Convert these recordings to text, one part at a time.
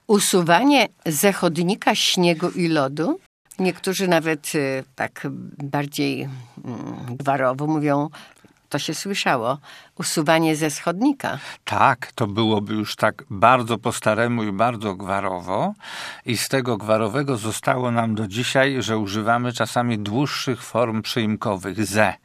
Usuwanie ze chodnika śniegu i lodu. Niektórzy nawet tak bardziej gwarowo mówią, to się słyszało, usuwanie ze schodnika. Tak, to byłoby już tak bardzo po staremu i bardzo gwarowo. I z tego gwarowego zostało nam do dzisiaj, że używamy czasami dłuższych form przyimkowych.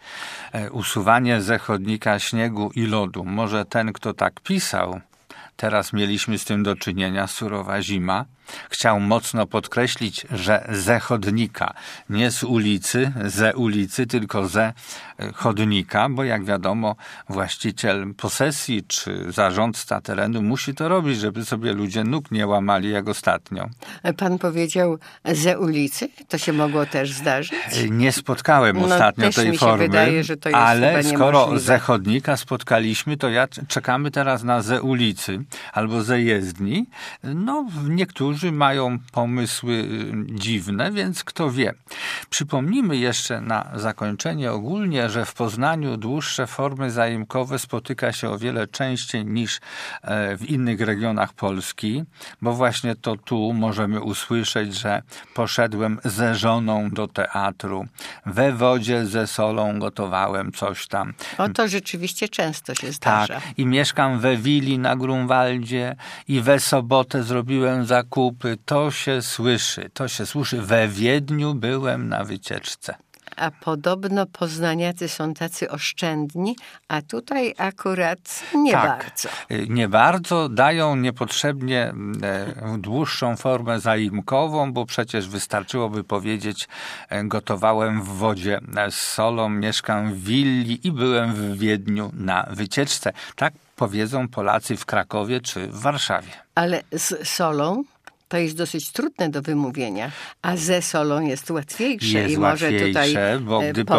Usuwanie ze chodnika śniegu i lodu. Może ten, kto tak pisał, teraz mieliśmy z tym do czynienia, surowa zima, chciał mocno podkreślić, że ze chodnika, nie z ulicy, ze ulicy, tylko ze chodnika, bo jak wiadomo, właściciel posesji czy zarządca terenu musi to robić, żeby sobie ludzie nóg nie łamali jak ostatnio. Pan powiedział ze ulicy? To się mogło też zdarzyć? Nie spotkałem ostatnio też tej mi się formy, wydaje, że to jest ale chyba skoro niemożliwe. ze chodnika spotkaliśmy, to czekamy teraz na ze ulicy albo ze jezdni. No, niektórzy mają pomysły dziwne, więc kto wie. Przypomnijmy jeszcze na zakończenie ogólnie, że w Poznaniu dłuższe formy zaimkowe spotyka się o wiele częściej niż w innych regionach Polski, bo właśnie to tu możemy usłyszeć, że poszedłem ze żoną do teatru, we wodzie ze solą gotowałem coś tam. To rzeczywiście często się zdarza. Tak, i mieszkam we willi na Grunwaldzie i we sobotę zrobiłem zakupy. To się słyszy. We Wiedniu byłem na wycieczce. A podobno poznaniacy są tacy oszczędni, a tutaj akurat nie bardzo. Nie bardzo, dają niepotrzebnie dłuższą formę zaimkową, bo przecież wystarczyłoby powiedzieć, gotowałem w wodzie z solą, mieszkam w willi i byłem w Wiedniu na wycieczce. Tak powiedzą Polacy w Krakowie czy w Warszawie. Ale z solą to jest dosyć trudne do wymówienia, a ze solą jest łatwiejsze. Jest i może łatwiejsze, tutaj bo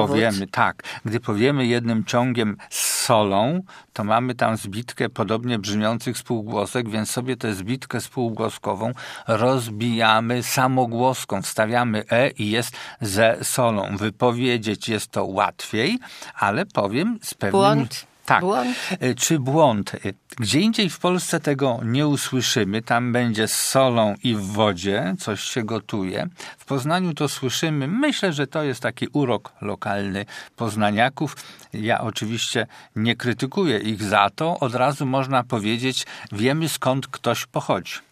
gdy powiemy jednym ciągiem z solą, to mamy tam zbitkę podobnie brzmiących spółgłosek, więc sobie tę zbitkę spółgłoskową rozbijamy samogłoską, wstawiamy i jest ze solą. Wypowiedzieć jest to łatwiej, ale powiem z pewnym... Błąd. Tak, Błąd. Czy błąd. Gdzie indziej w Polsce tego nie usłyszymy, tam będzie z solą i w wodzie, coś się gotuje. W Poznaniu to słyszymy. Myślę, że to jest taki urok lokalny poznaniaków. Ja oczywiście nie krytykuję ich za to. Od razu można powiedzieć, wiemy skąd ktoś pochodzi.